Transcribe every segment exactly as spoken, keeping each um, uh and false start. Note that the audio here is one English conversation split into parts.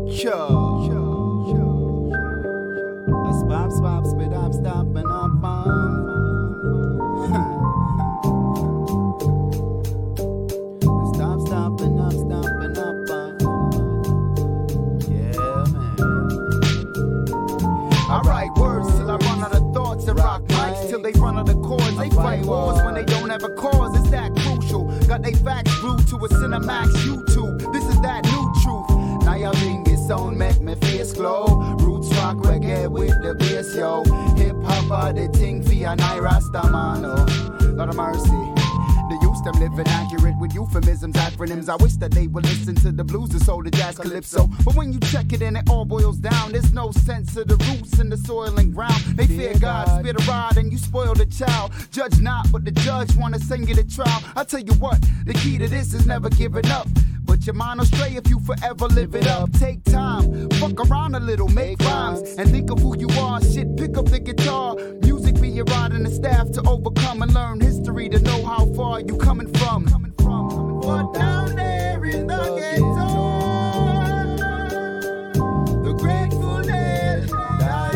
Yo, I spop, spop, spit up, stopping up, um. Stop, stopping up, stopping up, um. Yeah, man. I write words till I run out of thoughts and rock mics till they run out of chords. They fight wars when they don't have a cause. It's that crucial. Got they facts glued to a Cinemax YouTube. This is that new truth. Now y'all think it's sound make me face glow. Roots rock reggae with the bass, yo. Hip hop are the thing for an Rastaman, oh. Lord of mercy. The youth them living accurate with euphemisms, acronyms. I wish that they would listen to the blues, the soul, the jazz, calypso. But when you check it and it all boils down, there's no sense of the roots in the soil and ground. They fear God, spit a rod, and you spoil the child. Judge not, but the judge wanna send you to trial. I tell you what, the key to this is never giving up. But your mind will stray if you forever live it up. Take time, fuck around a little, make rhymes, and think of who you are. Shit, pick up the guitar. Music be your rod and the staff to overcome and learn history to know how far you coming from. Coming from. But down there in the ghetto, the Grateful Dead die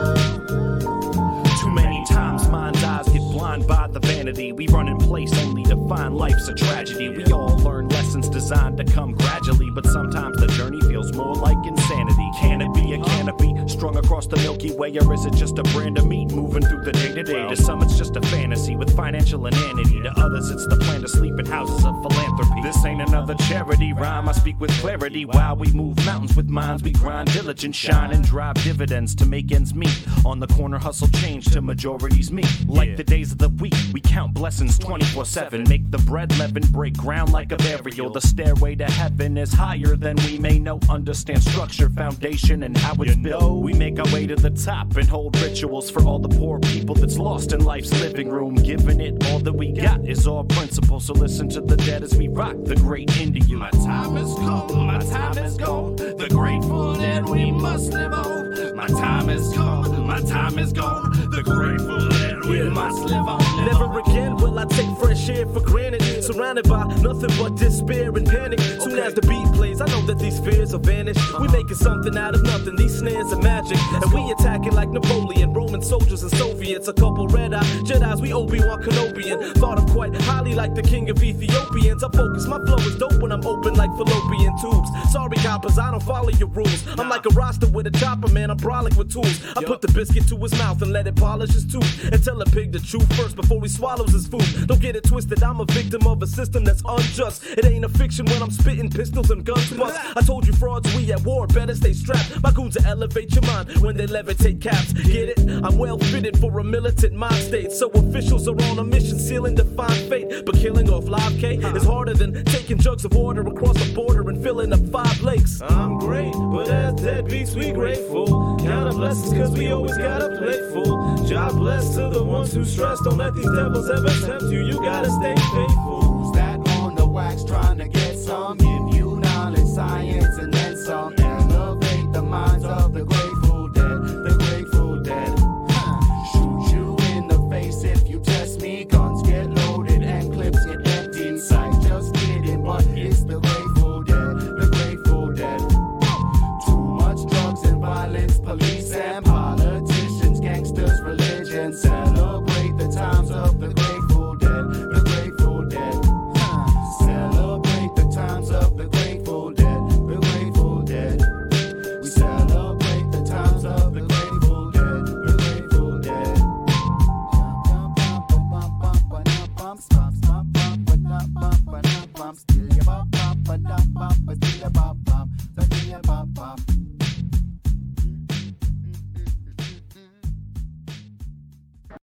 slow. Too many times mind's eyes get blind by the vanity. We run in place only to find life's a tragedy. We all learn lessons designed to come gradually, but sometimes the journey feels more like insanity. Can it be a canopy strung across the Milky Way, or is it just a brand of meat moving through the day-to-day? To some it's just a fantasy with financial inanity. To others it's the plan to sleep in houses of philanthropy. This ain't another charity rhyme, I speak with clarity. While we move mountains with minds, we grind diligent, shine and drive dividends to make ends meet. On the corner hustle change to majorities meet. Like the days of the week, we count blessings twenty-four seven. Make the bread leaven, break ground like a burial. The stairway to heaven is higher than we may know. Understand structure, foundation, and how it's built. We make our way to the top and hold rituals for all the poor people that's lost in life's living room. Giving it all that we got is all principle. So listen to the dead as we rock the great into you. My time is come, my time is gone. The Grateful Dead we must live on. My time is gone, my time is gone. The Grateful Dead we yeah. must live on. Live Never on. again will I take fresh air for granted. Surrounded by nothing but despair and panic. Soon Okay. as the beat plays, I know that these fears will vanish. We making something out of nothing, these snares are magic. And we attacking like Napoleon, Roman soldiers and Soviets. A couple red-eye Jedis, we Obi-Wan Kenobian. Thought of quite highly like the king of Ethiopians. I focus, my flow is dope when I'm open like fallopian tubes. Sorry coppers, I don't follow your rules. I'm like a roster with a chopper, man, I'm brolic with tools. I put the biscuit to his mouth and let it polish his tooth. And tell a pig the truth first before he swallows his food. Don't get it twisted, I'm a victim of a system that's unjust. It ain't a fiction when I'm spitting pistols and guns bust. I told you frauds, we at war, better stay strapped. My goons will elevate your mind when they levitate caps. Get it? I'm well fitted for a militant mind state. So officials are on a mission, sealing define fate. But killing off live K is harder than taking jugs of water across the border and filling up five lakes. I'm great, but as deadbeats we grateful. Count our blessings cause we always got a plate full. Job bless to the ones who stress. Don't let these devils ever tempt you, you gotta stay faithful. Who's that on the wax trying to get some? Give you knowledge, science, and then some. Elevate the minds of the Grateful Dead, the Grateful Dead. Shoot you in the face if you test me. Guns get loaded and clips get empty inside. Just kidding, but it's the Grateful Dead, the Grateful Dead. Too much drugs and violence, police and politicians, gangsters, religion. Celebrate the times of the Grateful Dead, the Grateful Dead. Celebrate the times of the Grateful Dead, the Grateful Dead. We celebrate the times of the Grateful Dead, the Grateful Dead. Still ya bop bop, ba da bop, ba still ya bop bop, still ya bop bop.